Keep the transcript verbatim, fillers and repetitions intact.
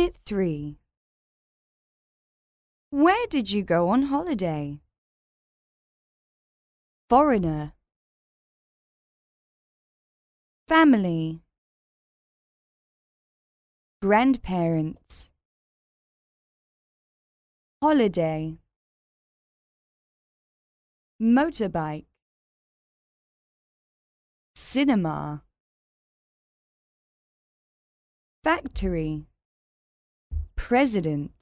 Unit three. Where did you go on holiday? Foreigner. Family. Grandparents. Holiday. Motorbike. Cinema. Factory. President.